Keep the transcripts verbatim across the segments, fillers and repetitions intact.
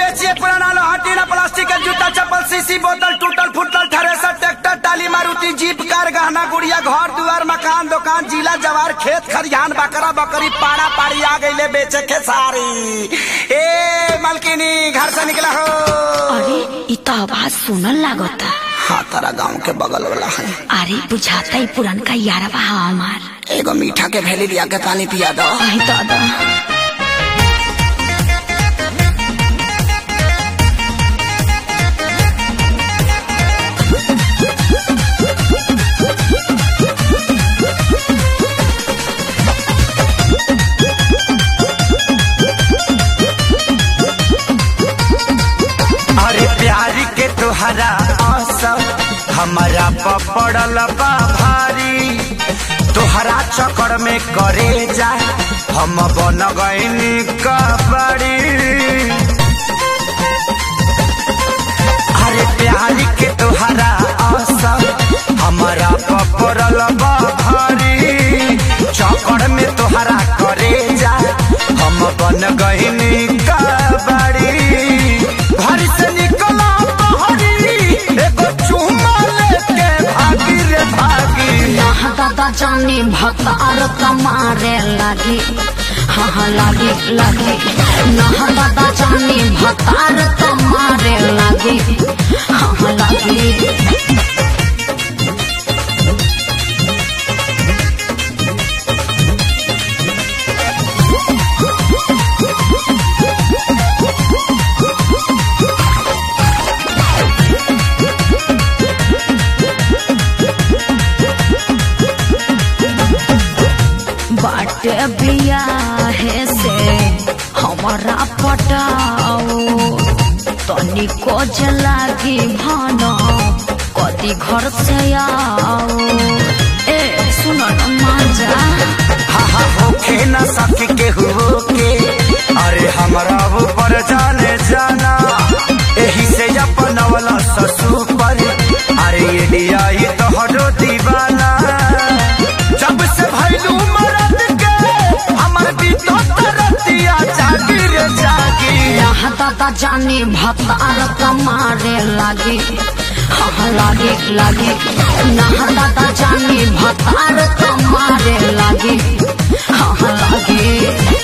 बेचिए पुराना लोहा टीना प्लास्टिक के जूता चप्पल सीसी बोतल टूटल फुटल थ्रेसर ट्रैक्टर टाली मारुति जीप कार गहना गुड़िया घर दुआर मकान दुकान जिला जवार खेत खरिहान बकरा बकरी पाड़ा पाड़ी आ गई बेचे के सारी। ए मलकिनी घर से निकला हो। अरे इ तो आवाज सुनल लागता। हाँ तारा गाँव के बगल वाला है। अरे बुझाता ही पुरनका यारवा हमार। एगो मीठा के भेली लिया के पानी पिया दो। आई दादा अरे प्यारी के तोहरा आसर हमारा पपड़ल बा भारी तोहरा चक्कर में करे जा हम बन गईनी कबड़ी। अरे प्यारी के तोहरा आसर हमारा पपड़ल बा भारी चक्कर में तोहरा करे जा हम बन गईनी कबड़ी। घर से निकला बहरी एगो चुम्मा लेके भागी रे भागी। यहाँ दादा जानी भतार कमारे लागी। हाँ हाँ लागी लागी यहाँ दादा जानी भतार कमारे लागी। हाँ हाँ लागी। बाटे बियाहे से हमारा पटाओ तनिको जलागी भानो कदी घर से आओ। ए सुनो न मांजा। हा हा होके न सकी के हुओ के अरे हमरा ऊपर जाने जाना एही से अपन वाला ससुर पर अरे ये लिया ये तो हटो दीवाना। जब से भैलू मरद के हमर भी तो तरतिया जागी रे जागी। यहाँ दादा जानी भतार कमारे लागी। हाँ लागी लागी यहाँ दादा जानी भतार कमारे लागी। हाँ लागी।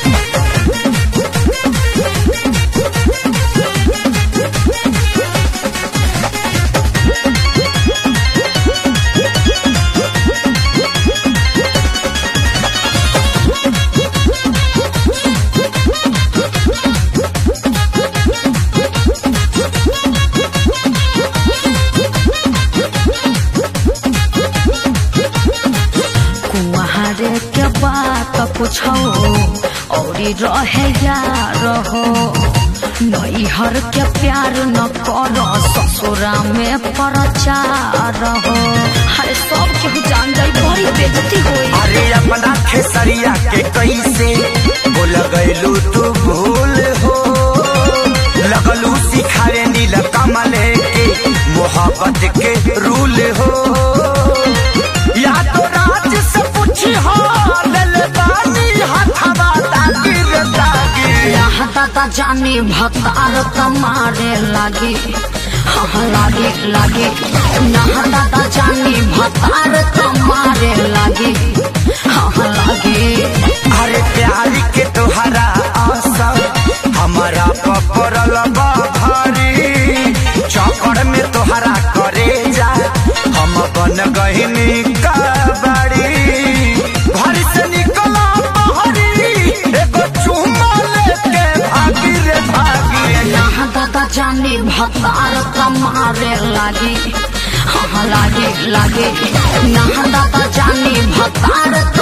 कुआरे के बात पूछो और रहे यार हो नैहर के प्यार न करो ससुरा में प्रचार हो। हरे सब केहू जान जाई बड़ी बेइज्जती होई। अरे अपना खेसरिया के कैसे बोल गईलू तू भूल हो लगलू सिखाए नील कमले के मोहब्बत के रूल हो। या तो राज से पूछी हो ले बानी हथवा तागी रे तागी। यहाँ दादा जानी भतार कमारे लागी। हाँ लागी लागी यहाँ दादा जानी भतार कमारे लागी। हाँ लागी। अरे प्यारी के तोहरा आसर हमारा पपड़ल बा भारी चक्कर में तोहरा करे जा हम बन गईनी कबड़ी। घर से निकला बहरी एगो चुम्मा लेके भागी रे भागी। यहाँ दादा जानी भतार कमारे लागी। हाँ लागी लागी यहाँ दादा जानी भतार